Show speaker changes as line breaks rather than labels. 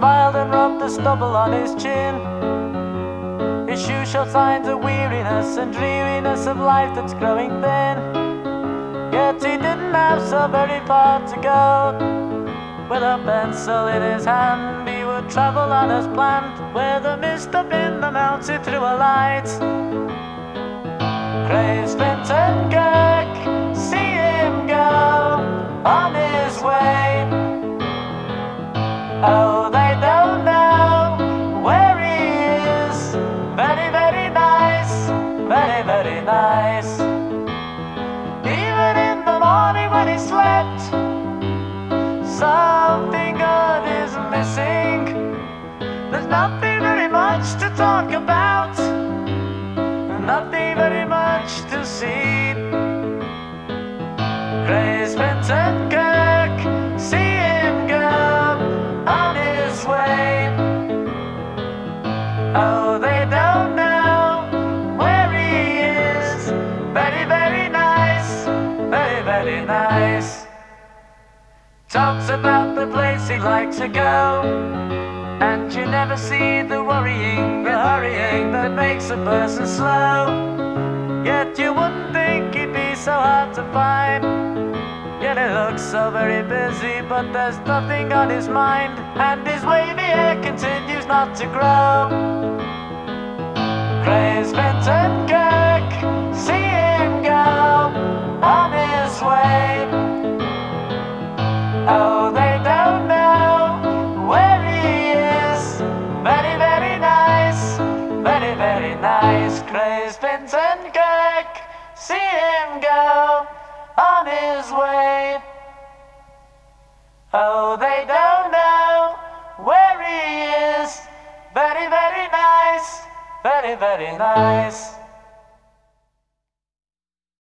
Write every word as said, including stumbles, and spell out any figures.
smiled and rubbed the stubble on his chin. His shoes showed signs of weariness and dreariness of life that's growing thin. Yet he didn't have so very far to go. With a pencil in his hand, he would travel on as planned. Where the mist up in the mountain threw a light. Craves Fintan Kirk, see him go on his way. Oh, they don't know where he is. Very, very nice, very, very nice. Even in the morning when he slept, something good is missing. There's nothing very much to talk about, nothing very much to see. Craze Fintan Kirk, see him go on his way. Oh, they don't know where he is. Very, very nice, very, very nice. Talks about the place he'd like to go, and you never see the worrying, the hurrying that makes a person slow. Yet you wouldn't think he'd be so hard to find. Yet he looks so very busy, but there's nothing on his mind, and his wavy hair continues not to grow. Craze Fintan Kirk, see him go on his way. Oh, they don't know where he is. Very, very nice, very, very nice. Craze Fintan Kirk, see him go on his way. Oh, they don't know where he is. Very, very nice, very, very nice.